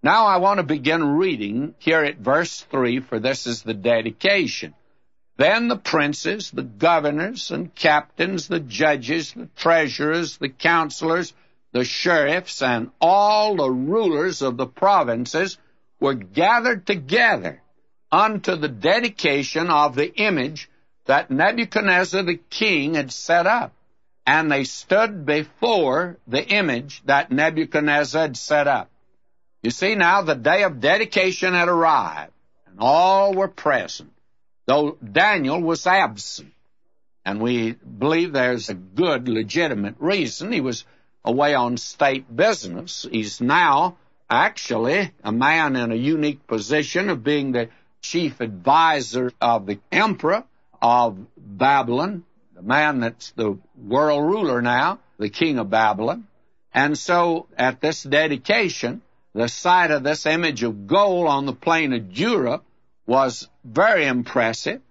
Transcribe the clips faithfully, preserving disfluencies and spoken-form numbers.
Now I want to begin reading here at verse three, for this is the dedication. Then the princes, the governors and captains, the judges, the treasurers, the counselors, the sheriffs, and all the rulers of the provinces were gathered together unto the dedication of the image that Nebuchadnezzar the king had set up. And they stood before the image that Nebuchadnezzar had set up. You see, now the day of dedication had arrived, and all were present, though Daniel was absent. And we believe there's a good, legitimate reason. He was away on state business. He's now actually a man in a unique position of being the chief advisor of the emperor of Babylon, the man that's the world ruler now, the king of Babylon. And so at this dedication, the sight of this image of gold on the plain of Dura was very impressive,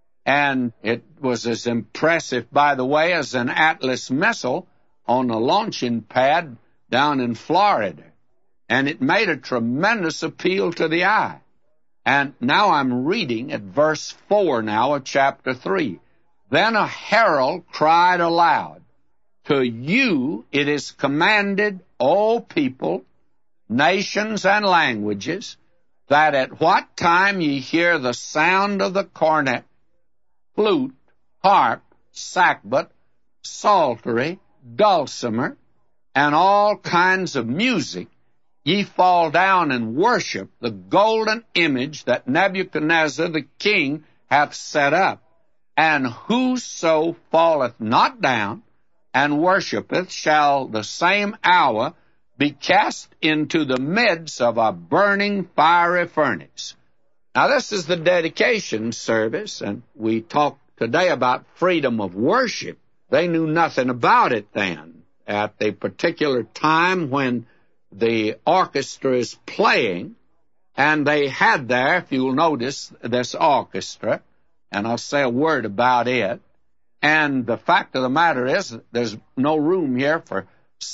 and it was as impressive, by the way, as an Atlas missile on a launching pad down in Florida. And it made a tremendous appeal to the eye. And now I'm reading at verse four now of chapter three. Then a herald cried aloud, To you it is commanded, O people, nations and languages, that at what time ye hear the sound of the cornet, flute, harp, sackbut, psaltery, dulcimer, and all kinds of music, ye fall down and worship the golden image that Nebuchadnezzar the king hath set up. And whoso falleth not down and worshipeth shall the same hour be cast into the midst of a burning fiery furnace. Now, this is the dedication service, and we talked today about freedom of worship. They knew nothing about it then. At the particular time when the orchestra is playing, and they had there, if you'll notice, this orchestra, and I'll say a word about it, and the fact of the matter is there's no room here for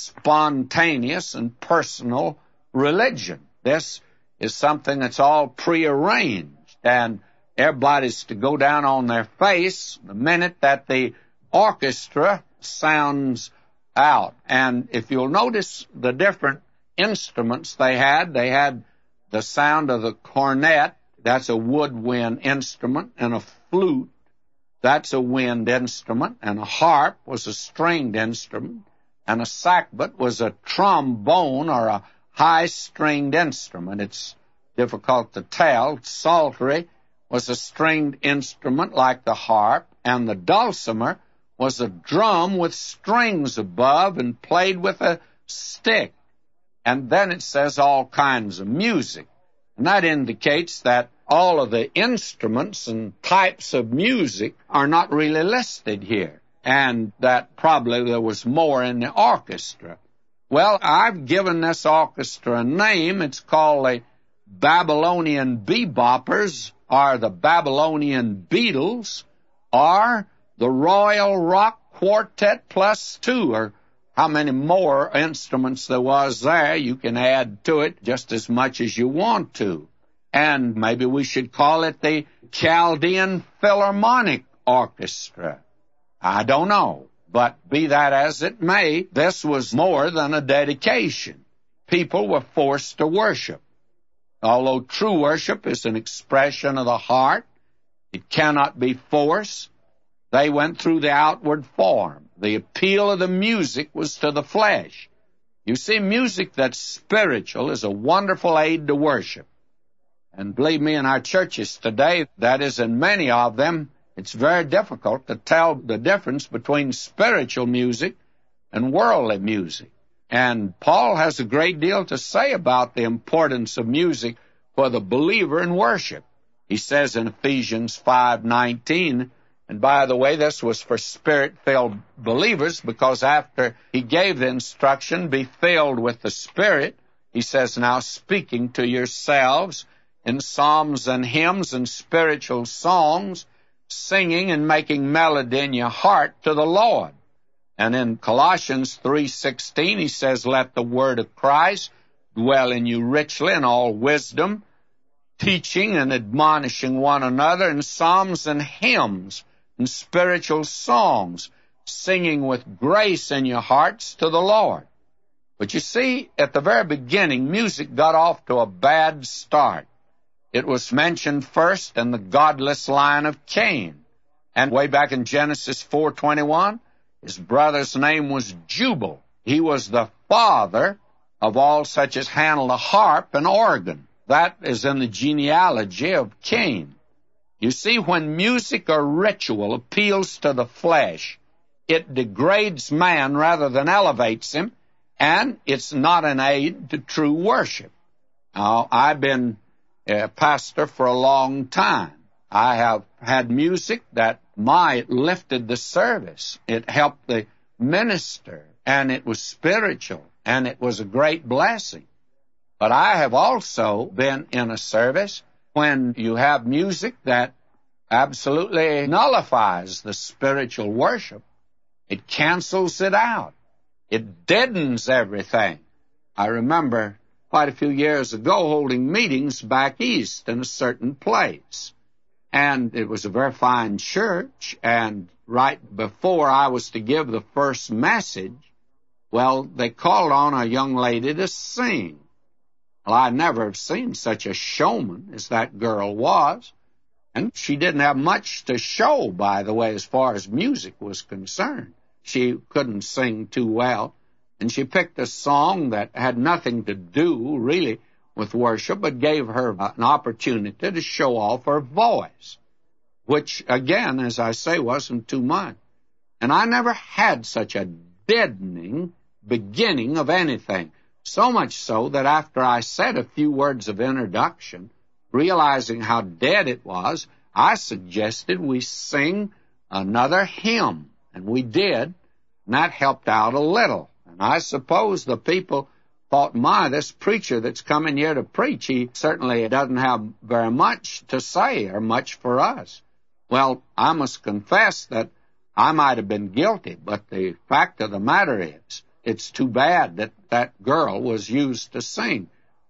spontaneous and personal religion. This is something that's all prearranged, and everybody's to go down on their face the minute that the orchestra sounds out. And if you'll notice the different instruments they had, they had the sound of the cornet, that's a woodwind instrument, and a flute, that's a wind instrument, and a harp was a stringed instrument, and a sackbut was a trombone or a high-stringed instrument. It's difficult to tell. Psaltery was a stringed instrument like the harp, and the dulcimer was a drum with strings above and played with a stick. And then it says all kinds of music. And that indicates that all of the instruments and types of music are not really listed here, and that probably there was more in the orchestra. Well, I've given this orchestra a name. It's called the Babylonian Beboppers, or the Babylonian Beatles, or the Royal Rock Quartet plus two, or how many more instruments there was there. You can add to it just as much as you want to. And maybe we should call it the Chaldean Philharmonic Orchestra. I don't know. But be that as it may, this was more than a dedication. People were forced to worship. Although true worship is an expression of the heart, it cannot be forced. They went through the outward form. The appeal of the music was to the flesh. You see, music that's spiritual is a wonderful aid to worship. And believe me, in our churches today, that is in many of them, it's very difficult to tell the difference between spiritual music and worldly music. And Paul has a great deal to say about the importance of music for the believer in worship. He says in Ephesians five nineteen, and by the way, this was for Spirit-filled believers, because after he gave the instruction, be filled with the Spirit, he says, now speaking to yourselves in psalms and hymns and spiritual songs, singing and making melody in your heart to the Lord. And in Colossians three sixteen, he says, let the word of Christ dwell in you richly in all wisdom, teaching and admonishing one another in psalms and hymns and spiritual songs, singing with grace in your hearts to the Lord. But you see, at the very beginning, music got off to a bad start. It was mentioned first in the godless line of Cain. And way back in Genesis four twenty-one, his brother's name was Jubal. He was the father of all such as handle the harp and organ. That is in the genealogy of Cain. You see, when music or ritual appeals to the flesh, it degrades man rather than elevates him, and it's not an aid to true worship. Now, I've been a pastor for a long time. I have had music that might lifted the service. It helped the minister, and it was spiritual, and it was a great blessing. But I have also been in a service when you have music that absolutely nullifies the spiritual worship. It cancels it out. It deadens everything. I remember quite a few years ago holding meetings back east in a certain place. And it was a very fine church, and right before I was to give the first message, well, they called on a young lady to sing. Well, I never have seen such a showman as that girl was, and she didn't have much to show, by the way, as far as music was concerned. She couldn't sing too well, and she picked a song that had nothing to do, really, with worship, but gave her an opportunity to show off her voice, which, again, as I say, wasn't too much. And I never had such a deadening beginning of anything, so much so that after I said a few words of introduction, realizing how dead it was, I suggested we sing another hymn, and we did, and that helped out a little. And I suppose the people thought, my, this preacher that's coming here to preach, he certainly doesn't have very much to say or much for us. Well, I must confess that I might have been guilty, but the fact of the matter is, it's too bad that that girl was used to sing.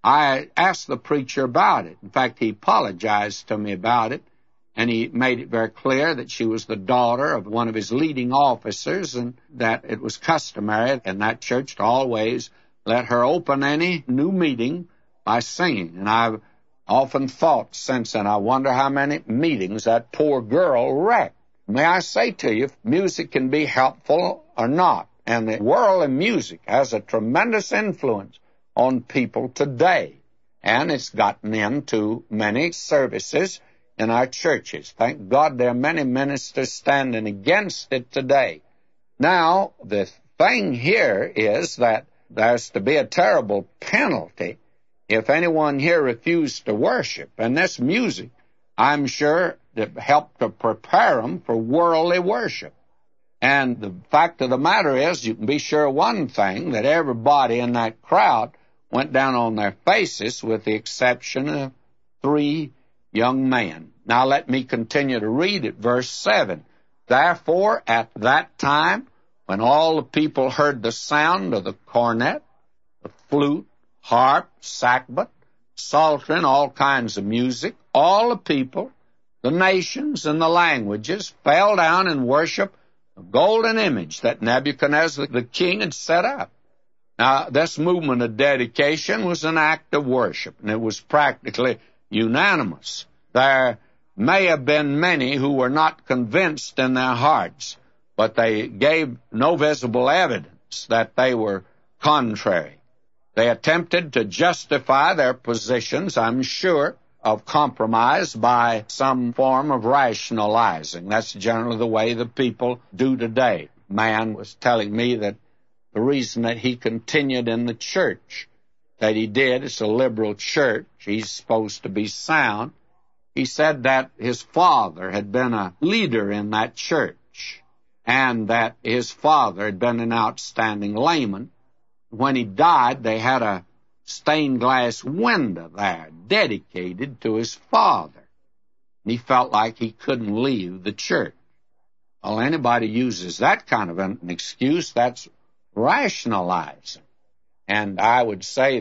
I asked the preacher about it. In fact, he apologized to me about it, and he made it very clear that she was the daughter of one of his leading officers, and that it was customary in that church to always let her open any new meeting by singing. And I've often thought since then, I wonder how many meetings that poor girl wrecked. May I say to you, music can be helpful or not. And the world of music has a tremendous influence on people today. And it's gotten into many services in our churches. Thank God there are many ministers standing against it today. Now, the thing here is that there's to be a terrible penalty if anyone here refused to worship. And this music, I'm sure, helped to prepare them for worldly worship. And the fact of the matter is, you can be sure one thing, that everybody in that crowd went down on their faces with the exception of three young men. Now let me continue to read at verse seven. Therefore, at that time, when all the people heard the sound of the cornet, the flute, harp, sackbut, psaltery, all kinds of music, all the people, the nations, and the languages fell down and worshiped the golden image that Nebuchadnezzar the king had set up. Now, this movement of dedication was an act of worship, and it was practically unanimous. There may have been many who were not convinced in their hearts, but they gave no visible evidence that they were contrary. They attempted to justify their positions, I'm sure, of compromise by some form of rationalizing. That's generally the way the people do today. Man was telling me that the reason that he continued in the church that he did, it's a liberal church, he's supposed to be sound. He said that his father had been a leader in that church, and that his father had been an outstanding layman. When he died, they had a stained glass window there dedicated to his father. And he felt like he couldn't leave the church. Well, anybody uses that kind of an excuse, that's rationalizing. And I would say that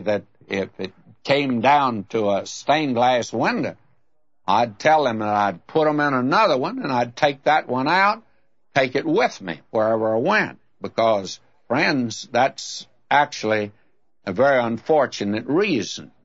if it came down to a stained glass window, I'd tell them that I'd put them in another one, and I'd take that one out, take it with me wherever I went. Because, friends, that's actually a very unfortunate reason.